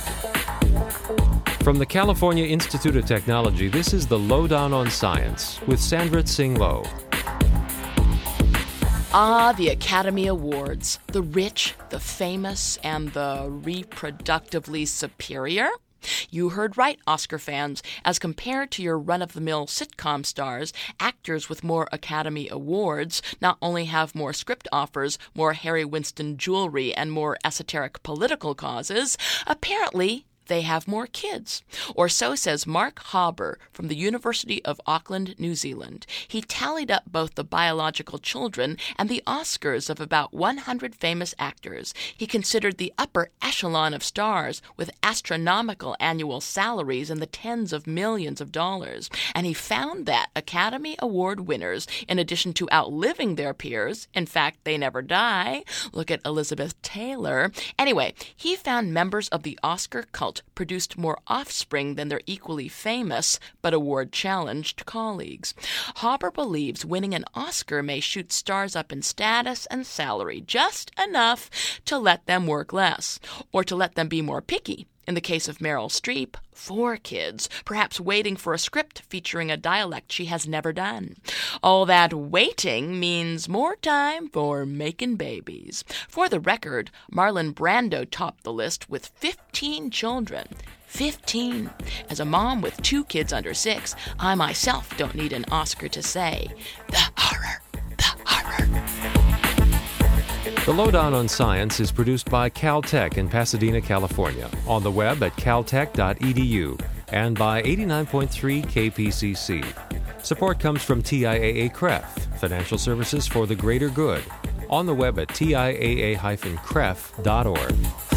From the California Institute of Technology, this is the Lowdown on Science with Sandra Tsing Loh. The Academy Awards. The rich, the famous, and the reproductively superior? You heard right, Oscar fans. As compared to your run-of-the-mill sitcom stars, actors with more Academy Awards not only have more script offers, more Harry Winston jewelry, and more esoteric political causes, apparently they have more kids. Or so says Mark Hauber from the University of Auckland, New Zealand. He tallied up both the biological children and the Oscars of about 100 famous actors. He considered the upper echelon of stars with astronomical annual salaries in the tens of millions of dollars. And he found that Academy Award winners, in addition to outliving their peers, in fact, they never die. Look at Elizabeth Taylor. Anyway, he found members of the Oscar cult produced more offspring than their equally famous but award-challenged colleagues. Hauber believes winning an Oscar may shoot stars up in status and salary just enough to let them work less, or to let them be more picky. In the case of Meryl Streep, 4 kids, perhaps waiting for a script featuring a dialect she has never done. All that waiting means more time for making babies. For the record, Marlon Brando topped the list with 15 children. 15. As a mom with 2 kids under 6, I myself don't need an Oscar to say, the horror, the horror. The Lowdown on Science is produced by Caltech in Pasadena, California, on the web at caltech.edu and by 89.3 KPCC. Support comes from TIAA-CREF, Financial Services for the Greater Good, on the web at tiaa-cref.org.